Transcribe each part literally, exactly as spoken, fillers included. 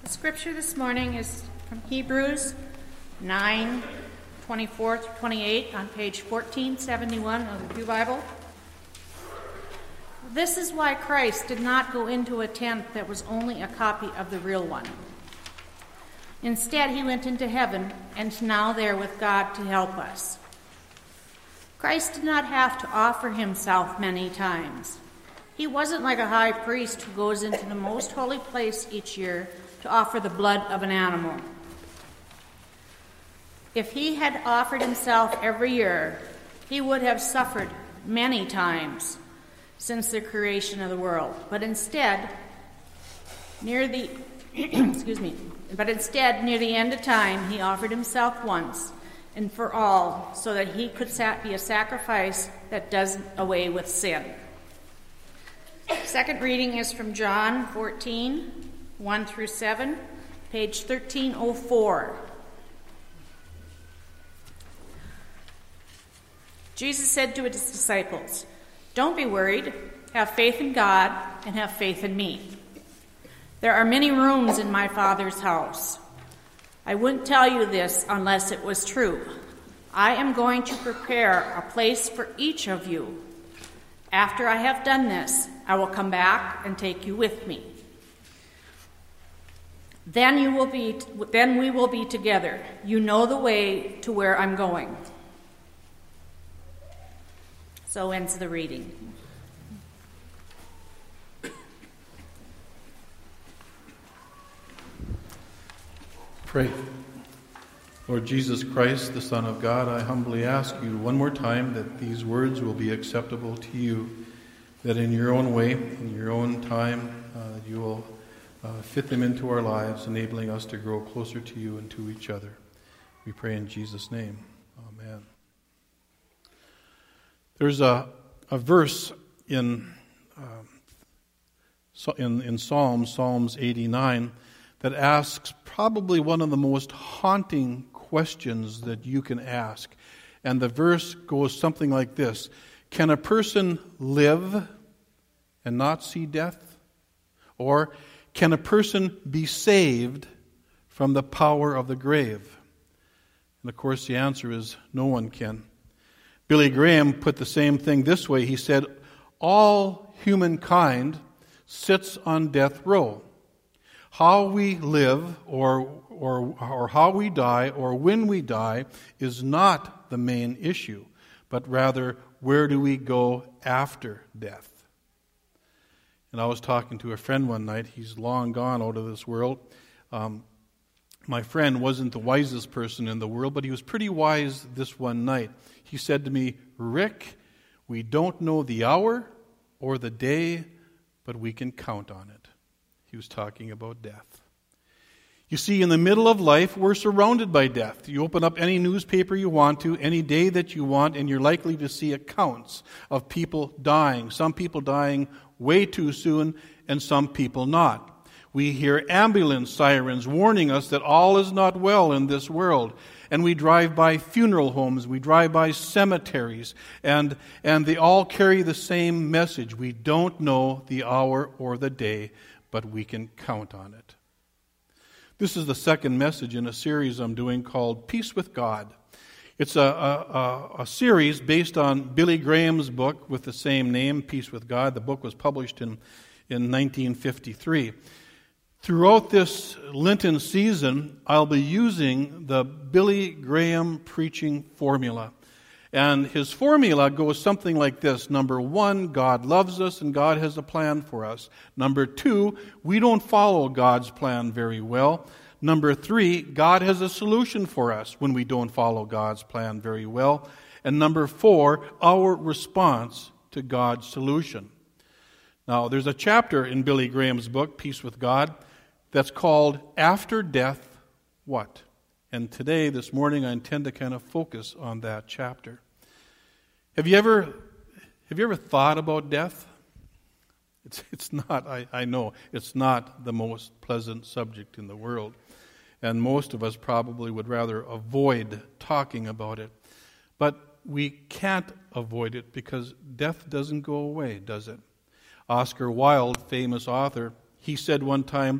The scripture this morning is from Hebrews nine, twenty-four through twenty-eight on page fourteen seventy-one of the Pew Bible. This is why Christ did not go into a tent that was only a copy of the real one. Instead, he went into heaven and is now there with God to help us. Christ did not have to offer himself many times. He wasn't like a high priest who goes into the most holy place each year to offer the blood of an animal. If he had offered himself every year, he would have suffered many times since the creation of the world. But instead, near the excuse me, but instead, near the end of time, he offered himself once and for all, so that he could be a sacrifice that does away with sin. Second reading is from John fourteen, one through seven, page thirteen oh four. Jesus said to his disciples, "Don't be worried. Have faith in God and have faith in me. There are many rooms in my Father's house. I wouldn't tell you this unless it was true. I am going to prepare a place for each of you. After I have done this, I will come back and take you with me. Then you will be then we will be together. You know the way to where I'm going." So ends the reading. Pray. Lord Jesus Christ, the Son of God, I humbly ask you one more time that these words will be acceptable to you, that in your own way, in your own time, uh, you will uh, fit them into our lives, enabling us to grow closer to you and to each other. We pray in Jesus' name. Amen. There's a, a verse in, um, in, in Psalms, Psalms eighty-nine, that asks probably one of the most haunting questions that you can ask. And the verse goes something like this: can a person live and not see death? Or can a person be saved from the power of the grave? And of course the answer is no one can. Billy Graham put the same thing this way. He said, all humankind sits on death row. How we live or, or, or how we die or when we die is not the main issue, but rather where do we go after death? And I was talking to a friend one night. He's long gone out of this world. Um, my friend wasn't the wisest person in the world, but he was pretty wise this one night. He said to me, "Rick, we don't know the hour or the day, but we can count on it." He was talking about death. You see, in the middle of life, we're surrounded by death. You open up any newspaper you want to, any day that you want, and you're likely to see accounts of people dying. Some people dying way too soon, and some people not. We hear ambulance sirens warning us that all is not well in this world. And we drive by funeral homes, we drive by cemeteries, and, and they all carry the same message. We don't know the hour or the day, but we can count on it. This is the second message in a series I'm doing called Peace with God. It's a, a, a series based on Billy Graham's book with the same name, Peace with God. The book was published in, in nineteen fifty-three. Throughout this Lenten season, I'll be using the Billy Graham preaching formula. And his formula goes something like this. Number one, God loves us and God has a plan for us. Number two, we don't follow God's plan very well. Number three, God has a solution for us when we don't follow God's plan very well. And number four, our response to God's solution. Now, there's a chapter in Billy Graham's book, Peace with God, that's called After Death, What? And today, this morning, I intend to kind of focus on that chapter. Have you ever, have you ever thought about death? It's, it's not, I, I know, it's not the most pleasant subject in the world. And most of us probably would rather avoid talking about it. But we can't avoid it because death doesn't go away, does it? Oscar Wilde, famous author, he said one time,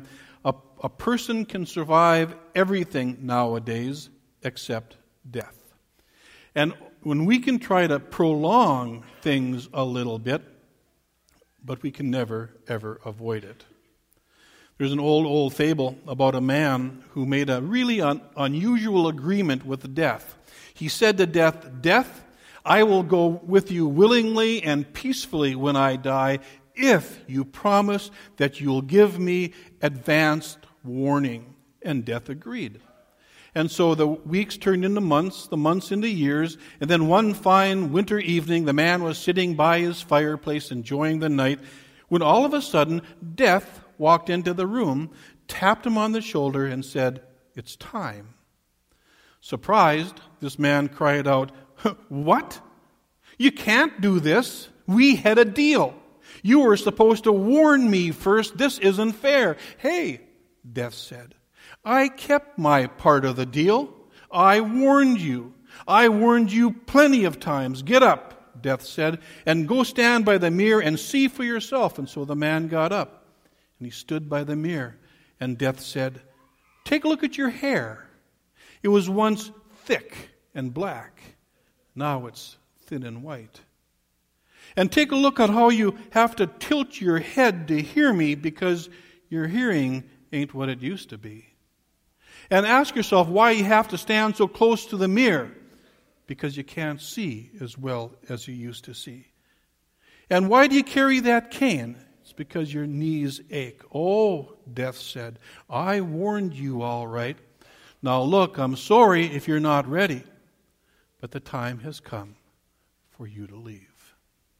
a, a person can survive everything nowadays except death. And when we can try to prolong things a little bit, but we can never, ever avoid it. There's an old, old fable about a man who made a really un- unusual agreement with death. He said to death, "Death, I will go with you willingly and peacefully when I die, if you promise that you'll give me advanced warning." And death agreed. And so the weeks turned into months, the months into years, and then one fine winter evening, the man was sitting by his fireplace enjoying the night, when all of a sudden, death walked into the room, tapped him on the shoulder, and said, "It's time." Surprised, this man cried out, "What? You can't do this. We had a deal. You were supposed to warn me first. This isn't fair." "Hey," death said, "I kept my part of the deal. I warned you. I warned you plenty of times. Get up," death said, "and go stand by the mirror and see for yourself." And so the man got up. And he stood by the mirror, and death said, "Take a look at your hair. It was once thick and black. Now it's thin and white. And take a look at how you have to tilt your head to hear me, because your hearing ain't what it used to be. And ask yourself why you have to stand so close to the mirror, because you can't see as well as you used to see. And why do you carry that cane? It's because your knees ache." "Oh," death said, "I warned you all right. Now look, I'm sorry if you're not ready, but the time has come for you to leave."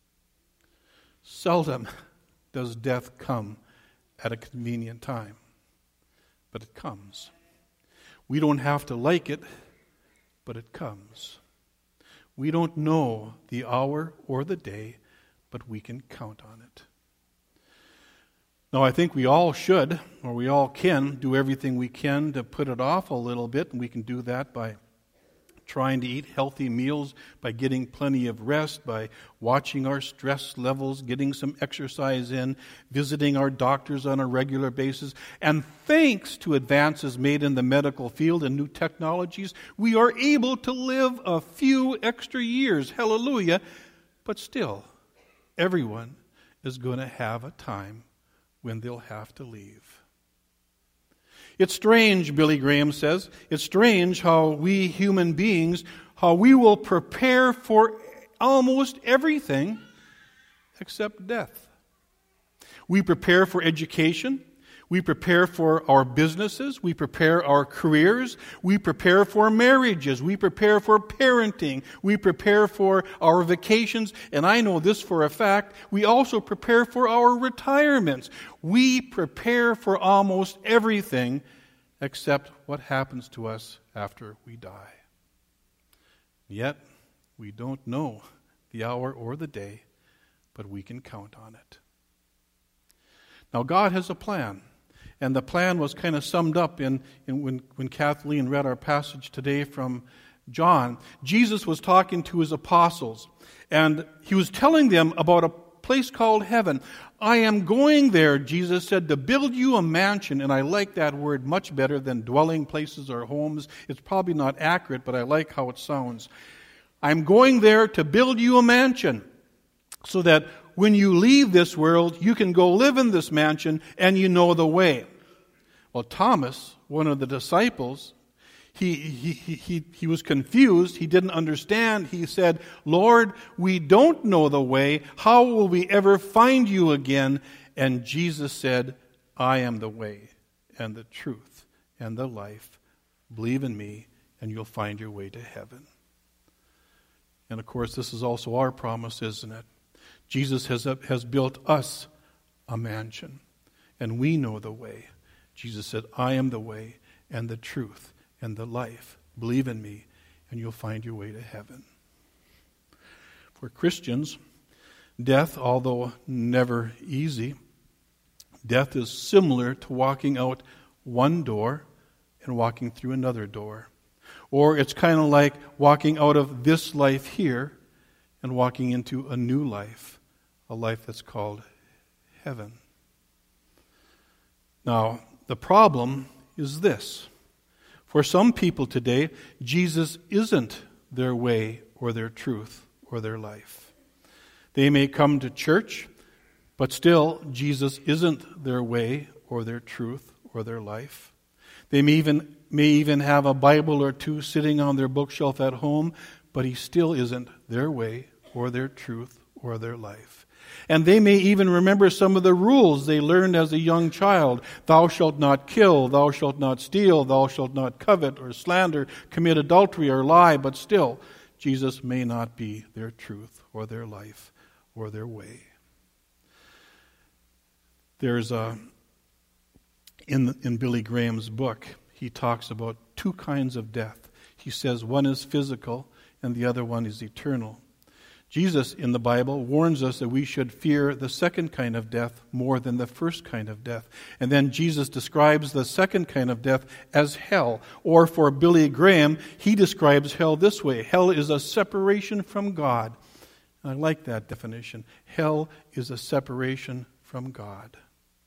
Seldom does death come at a convenient time, but it comes. We don't have to like it, but it comes. We don't know the hour or the day, but we can count on it. Now, I think we all should, or we all can, do everything we can to put it off a little bit, and we can do that by trying to eat healthy meals, by getting plenty of rest, by watching our stress levels, getting some exercise in, visiting our doctors on a regular basis. And thanks to advances made in the medical field and new technologies, we are able to live a few extra years. Hallelujah. But still, everyone is going to have a time when they'll have to leave. It's strange, Billy Graham says, it's strange how we human beings, how we will prepare for almost everything except death. We prepare for education. We prepare for our businesses. We prepare our careers. We prepare for marriages. We prepare for parenting. We prepare for our vacations. And I know this for a fact, we also prepare for our retirements. We prepare for almost everything except what happens to us after we die. Yet, we don't know the hour or the day, but we can count on it. Now, God has a plan. And the plan was kind of summed up in, in when, when Kathleen read our passage today from John. Jesus was talking to his apostles, and he was telling them about a place called heaven. "I am going there," Jesus said, "to build you a mansion." And I like that word much better than dwelling places or homes. It's probably not accurate, but I like how it sounds. "I'm going there to build you a mansion, so that when you leave this world, you can go live in this mansion and you know the way." Well, Thomas, one of the disciples, he, he, he, he was confused. He didn't understand. He said, "Lord, we don't know the way. How will we ever find you again?" And Jesus said, "I am the way and the truth and the life. Believe in me and you'll find your way to heaven." And of course, this is also our promise, isn't it? Jesus has, has built us a mansion, and we know the way. Jesus said, "I am the way and the truth and the life. Believe in me, and you'll find your way to heaven." For Christians, death, although never easy, death is similar to walking out one door and walking through another door. Or it's kind of like walking out of this life here and walking into a new life, a life that's called heaven. Now, the problem is this. For some people today, Jesus isn't their way or their truth or their life. They may come to church, but still Jesus isn't their way or their truth or their life. They may even, may even have a Bible or two sitting on their bookshelf at home, but he still isn't their way or their truth or their life. And they may even remember some of the rules they learned as a young child. Thou shalt not kill, thou shalt not steal, thou shalt not covet or slander, commit adultery or lie, but still, Jesus may not be their truth or their life or their way. There's a, in, in Billy Graham's book, he talks about two kinds of death. He says one is physical and the other one is eternal. Jesus in the Bible warns us that we should fear the second kind of death more than the first kind of death. And then Jesus describes the second kind of death as hell. Or for Billy Graham, he describes hell this way. Hell is a separation from God. And I like that definition. Hell is a separation from God.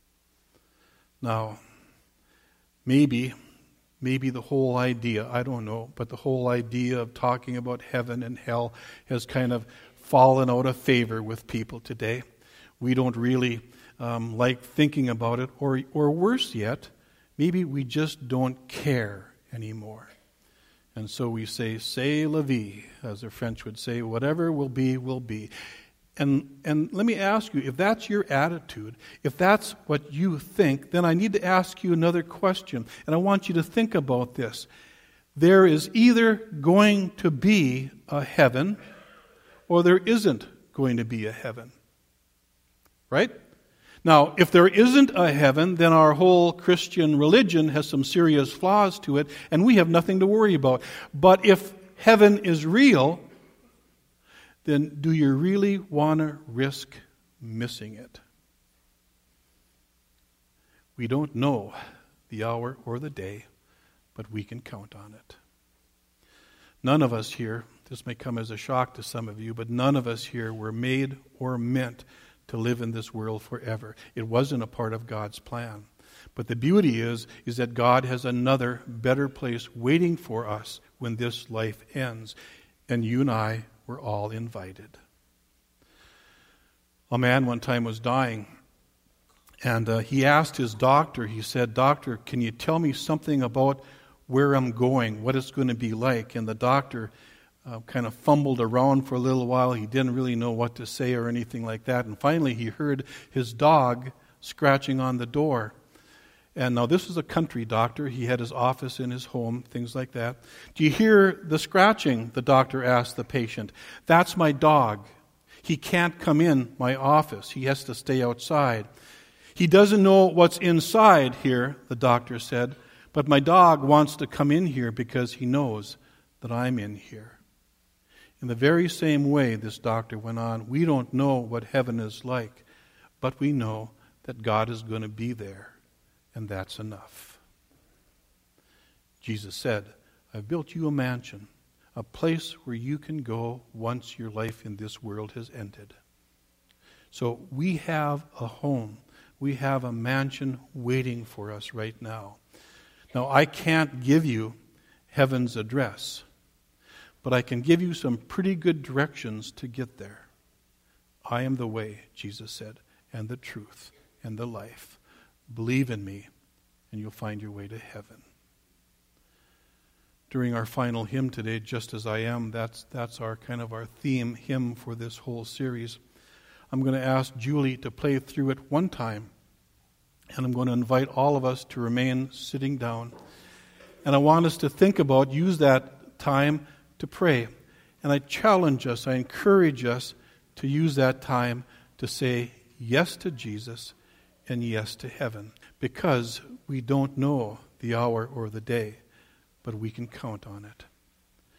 Now, maybe, maybe the whole idea, I don't know, but the whole idea of talking about heaven and hell has kind of fallen out of favor with people today. We don't really um, like thinking about it, or or worse yet, maybe we just don't care anymore. And so we say, c'est la vie, as the French would say, whatever will be, will be. And and let me ask you, if that's your attitude, if that's what you think, then I need to ask you another question. And I want you to think about this. There is either going to be a heaven or there isn't going to be a heaven. Right? Now, if there isn't a heaven, then our whole Christian religion has some serious flaws to it, and we have nothing to worry about. But if heaven is real, then do you really want to risk missing it? We don't know the hour or the day, but we can count on it. None of us here, this may come as a shock to some of you, but none of us here were made or meant to live in this world forever. It wasn't a part of God's plan. But the beauty is, is that God has another better place waiting for us when this life ends. And you and I were all invited. A man one time was dying, and uh, he asked his doctor, he said, "Doctor, can you tell me something about where I'm going, what it's going to be like?" And the doctor uh, kind of fumbled around for a little while. He didn't really know what to say or anything like that. And finally he heard his dog scratching on the door. And now this is a country doctor. He had his office in his home, things like that. "Do you hear the scratching?" the doctor asked the patient. "That's my dog. He can't come in my office. He has to stay outside. He doesn't know what's inside here," the doctor said, "but my dog wants to come in here because he knows that I'm in here." In the very same way, this doctor went on, we don't know what heaven is like, but we know that God is going to be there. And that's enough. Jesus said, "I've built you a mansion, a place where you can go once your life in this world has ended." So we have a home. We have a mansion waiting for us right now. Now, I can't give you heaven's address, but I can give you some pretty good directions to get there. "I am the way," Jesus said, "and the truth and the life. Believe in me, and you'll find your way to heaven." During our final hymn today, "Just As I Am," that's that's our kind of our theme hymn for this whole series. I'm going to ask Julie to play through it one time, and I'm going to invite all of us to remain sitting down. And I want us to think about, use that time to pray. And I challenge us, I encourage us to use that time to say yes to Jesus and yes to heaven, because we don't know the hour or the day, but we can count on it.